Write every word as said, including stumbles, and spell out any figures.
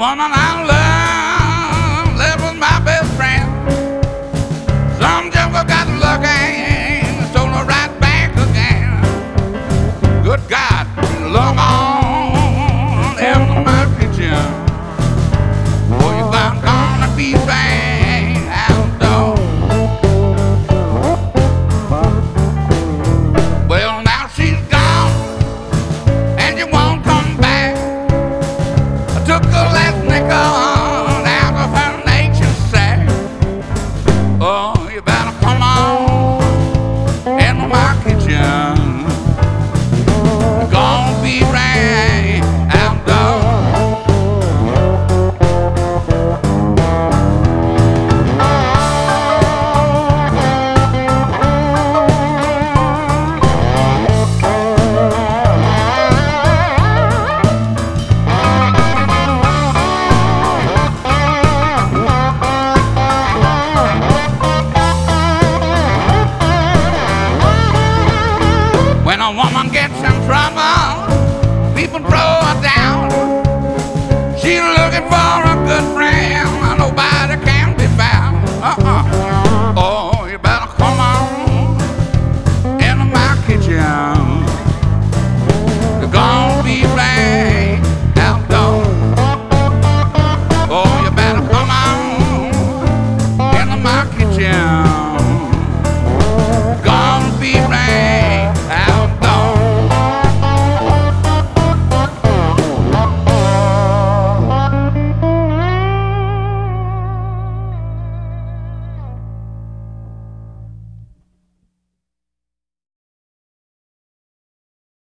woman I love, that was my best friend. Some jungle got lucky, stole her right back again. Good God, long on into my kitchen. Boy, you got gonna be bang out the door. Well, now she's gone, and you won't come back. I took a last nickel out of her nature sack. Oh, you better come on into my kitchen.